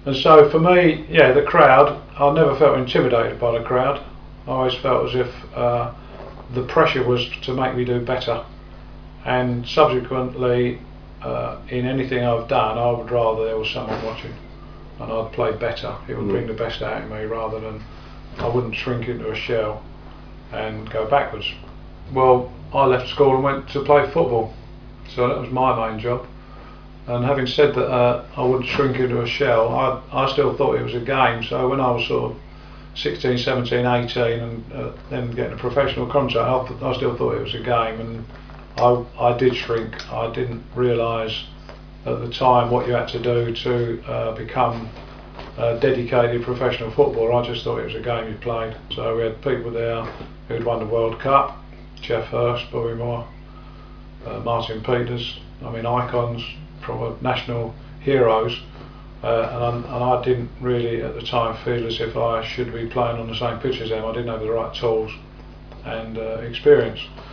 And so for me, yeah, the crowd, I never felt intimidated by the crowd. I always felt as if the pressure was to make me do better. And subsequently, in anything I've done, I would rather there was someone watching and I'd play better. It would bring the best out of me rather than I wouldn't shrink into a shell and go backwards. Well, I left school and went to play football, so that was my main job. And having said that, I wouldn't shrink into a shell, I still thought it was a game. So when I was sort of 16, 17, 18 and then getting a professional contract, I still thought it was a game, and I did shrink. I didn't realise at the time what you had to do to become a dedicated professional footballer. I just thought it was a game you played. So we had people there who'd won the World Cup, Geoff Hurst, Bobby Moore, Martin Peters, icons, proper national heroes, and I didn't really at the time feel as if I should be playing on the same pitch as them. I didn't have the right tools and experience.